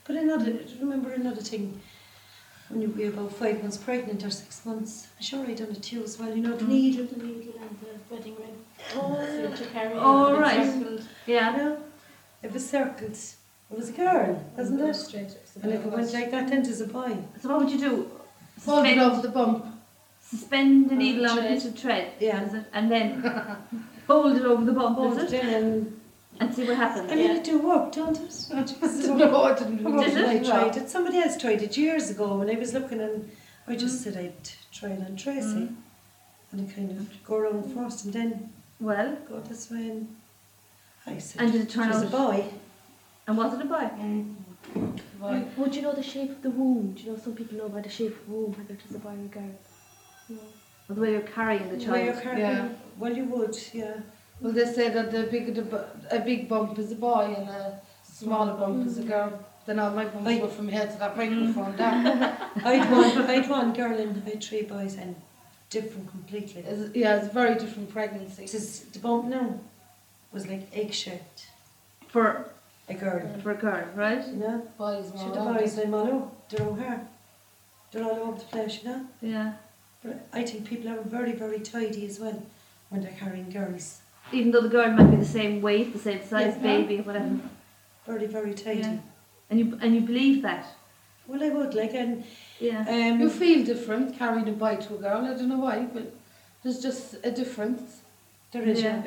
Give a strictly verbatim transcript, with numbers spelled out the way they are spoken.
But another, remember another thing, when you were about five months pregnant or six months, I'm sure I done it too as well, you know, the Mm. needle, The needle and the wedding ring. oh, So to carry Oh, it, and right. it's circled. you Yeah. know, it was circled. It was a girl, wasn't And it? straight to the And if it went like that, then it was a boy. So what would you do? Fold it Suspend, over the bump. suspend the On needle the on a thread. piece of thread, Yeah. is it? And then fold it over the bump, Hold is it it? in and, And see what happens. I mean, Yeah. it do work, don't it? No, I didn't do Did it? I it. tried it. Somebody else tried it years ago when I was looking, and I just Mm. said I'd try it on Tracy. Mm. And I kind of go around first and then Well, go this way, and I said, and did it turn was out? a boy. And was it a boy? Mm. Right. Would you know the shape of the womb? Do you know some people know by the shape of the womb whether it is a boy or a girl? No. Or the way you're carrying the Well, you're child? carrying- Yeah. Well, you would, yeah. Well, they say that the big, the, bu- a big bump is a boy and a smaller bump is a girl. Then all my bumps I- go from here to that microphone down. I'd one, I'd one girl and I'd three boys, and different completely. It's, yeah, it's a very different pregnancy. This is the bump now was like egg shaped. For A girl, for a girl, right? you know. Boys Should more the rounded. boys them all over their own hair. They're all over the place, you know. Yeah. But I think people are very, very tidy as well when they're carrying girls. Even though the girl might be the same weight, the same size, Yeah. baby, whatever. Very, very tidy. Yeah. And you and you believe that? Well, I would like, and Yeah. um, You feel different carrying a boy to a girl. I don't know why, but there's just a difference. there is. Yeah. Yeah.